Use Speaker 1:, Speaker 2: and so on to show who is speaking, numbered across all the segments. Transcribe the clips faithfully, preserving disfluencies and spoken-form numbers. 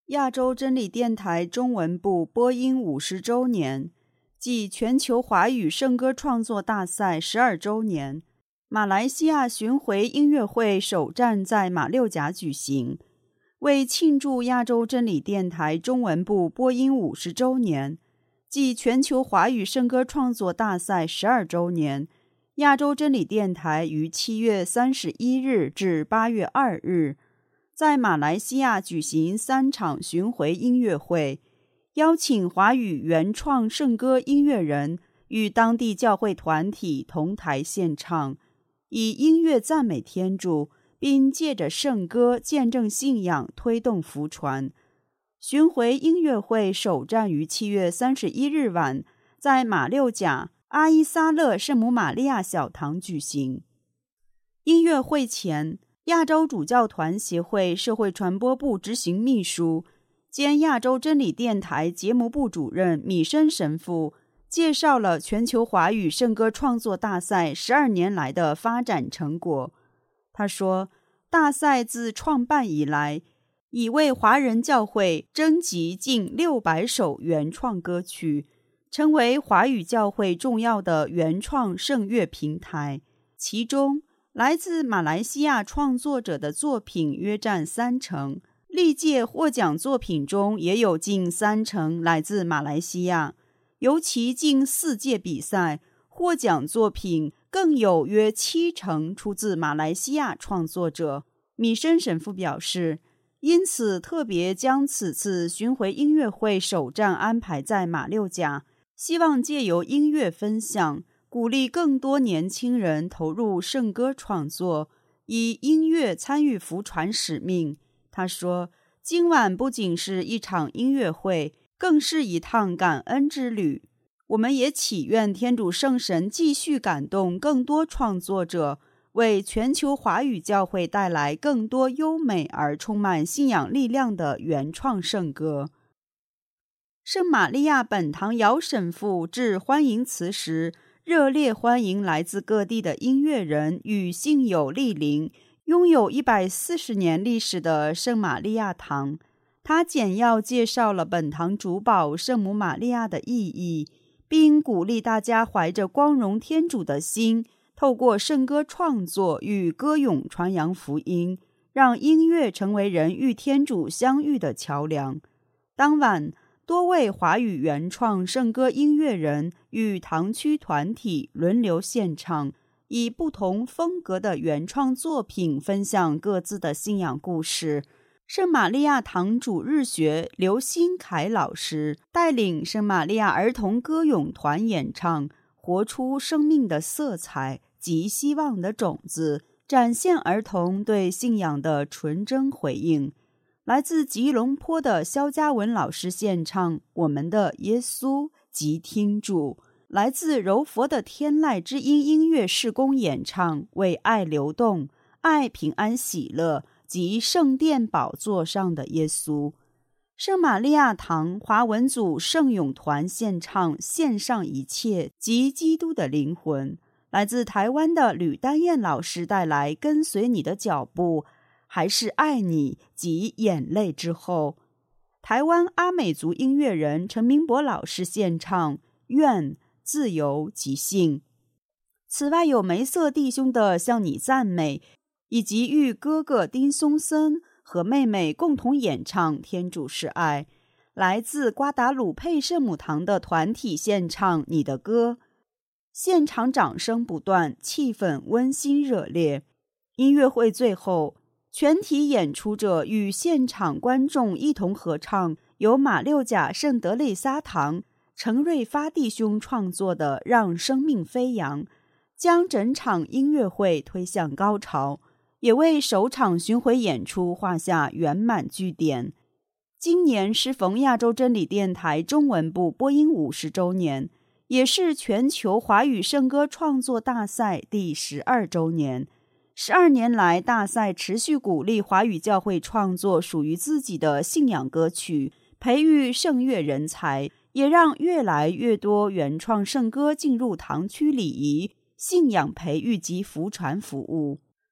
Speaker 1: 亚洲真理电台中文部播音五十周年暨全球华语圣歌创作大赛十二周年，马来西亚巡回音乐会首站在马六甲举行。为庆祝亚洲真理电台中文部播音五十周年暨全球华语圣歌创作大赛十二周年，亚洲真理电台于七月三十一日至八月二日在马来西亚举行三场巡回音乐会，邀请华语原创圣歌音乐人与当地教会团体同台献唱，以音乐赞美天主，并借着圣歌见证信仰，推动福传。巡回音乐会首站于七月三十一日晚在马六甲阿伊萨勒圣母玛利亚小堂举行。音乐会前，亚洲主教团协会社会传播部执行秘书兼亚洲真理电台节目部主任米生神父介绍了全球华语圣歌创作大赛十二年来的发展成果。他说，大赛自创办以来，已为华人教会征集近六百首原创歌曲，成为华语教会重要的原创圣乐平台。其中，来自马来西亚创作者的作品约占三成，历届获奖作品中也有近三成来自马来西亚，尤其近四届比赛获奖作品更有约七成出自马来西亚创作者。米生神父表示，因此特别将此次巡回音乐会首站安排在马六甲，希望借由音乐分享，鼓励更多年轻人投入圣歌创作，以音乐参与福传使命。他说，今晚不仅是一场音乐会，更是一趟感恩之旅。我们也祈愿天主圣神继续感动更多创作者，为全球华语教会带来更多优美而充满信仰力量的原创圣歌。圣玛利亚本堂姚神父致欢迎词时，热烈欢迎来自各地的音乐人与信友莅临拥有一百四十年历史的圣玛利亚堂。他简要介绍了本堂主保圣母玛利亚的意义，并鼓励大家怀着光荣天主的心，透过圣歌创作与歌咏传扬福音，让音乐成为人与天主相遇的桥梁。当晚，多位华语原创圣歌音乐人与堂区团体轮流献唱，以不同风格的原创作品分享各自的信仰故事。圣玛利亚堂主日学刘新凯老师带领圣玛利亚儿童歌咏团演唱，活出生命的色彩及希望的种子，展现儿童对信仰的纯真回应。来自吉隆坡的肖嘉文老师献唱我们的耶稣及听主，来自柔佛的天籁之音音乐事工演唱为爱流动，爱平安喜乐及圣殿宝座上的耶稣。圣玛利亚堂华文组圣咏团献唱献上一切及基督的灵魂。来自台湾的吕丹燕老师带来跟随你的脚步，还是爱你及眼泪之后。台湾阿美族音乐人陈明博老师献唱愿、自由及信。此外有梅瑟弟兄的向你赞美，以及与哥哥丁松森和妹妹共同演唱天主是爱。来自瓜达鲁佩圣母堂的团体献唱你的歌，现场掌声不断，气氛温馨热烈。音乐会最后，全体演出者与现场观众一同合唱由马六甲圣德肋撒堂陈瑞发弟兄创作的让生命飞扬，将整场音乐会推向高潮，也为首场巡回演出画下圆满句点。今年适逢亚洲真理电台中文部播音五十周年，也是全球华语圣歌创作大赛第十二周年。十二年来，大赛持续鼓励华语教会创作属于自己的信仰歌曲，培育圣乐人才，也让越来越多原创圣歌进入堂区礼仪、信仰培育及福传服务。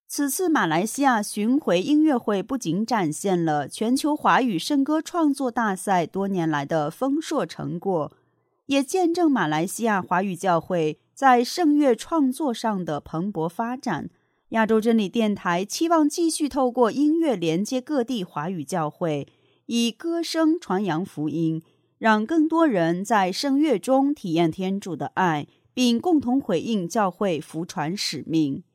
Speaker 1: 此次马来西亚巡回音乐会不仅展现了全球华语圣歌创作大赛多年来的丰硕成果，也见证马来西亚华语教会在圣乐创作上的蓬勃发展。亚洲真理电台期望继续透过音乐连接各地华语教会，以歌声传扬福音，让更多人在圣乐中体验天主的爱，并共同回应教会福传使命。